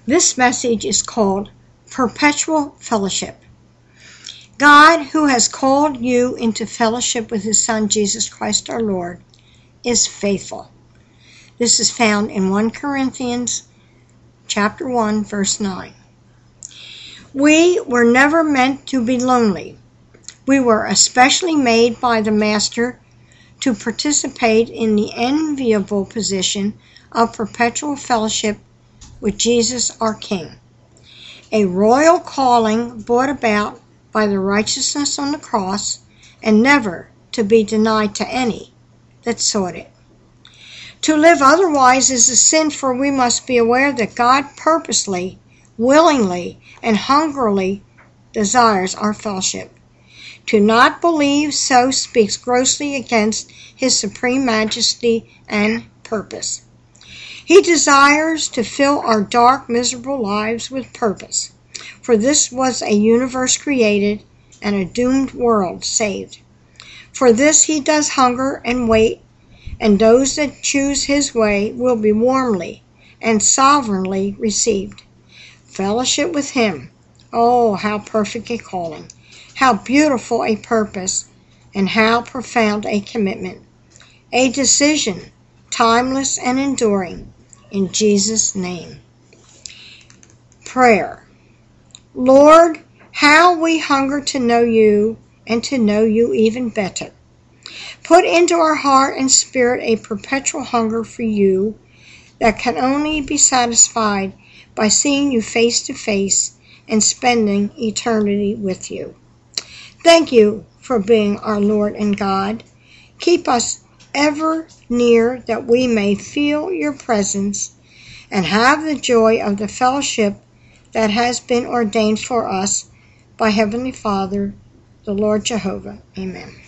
This message is called Perpetual Fellowship. God, who has called you into fellowship with His Son, Jesus Christ our Lord, is faithful. This is found in 1 Corinthians chapter 1, verse 9. We were never meant to be lonely. We were especially made by the Master to participate in the enviable position of perpetual fellowship with Jesus our King, a royal calling brought about by the righteousness on the cross and never to be denied to any that sought it. To live otherwise is a sin, for we must be aware that God purposely, willingly, and hungrily desires our fellowship. To not believe so speaks grossly against His supreme majesty and purpose. He desires to fill our dark, miserable lives with purpose, for this was a universe created and a doomed world saved. For this He does hunger and wait, and those that choose His way will be warmly and sovereignly received. Fellowship with Him, oh, how perfect a calling, how beautiful a purpose, and how profound a commitment. A decision, timeless and enduring, in Jesus' name. Prayer. Lord, how we hunger to know You and to know You even better. Put into our heart and spirit a perpetual hunger for You that can only be satisfied by seeing You face to face and spending eternity with You. Thank You for being our Lord and God. Keep us ever near that we may feel Your presence and have the joy of the fellowship that has been ordained for us by Heavenly Father, the Lord Jehovah. Amen.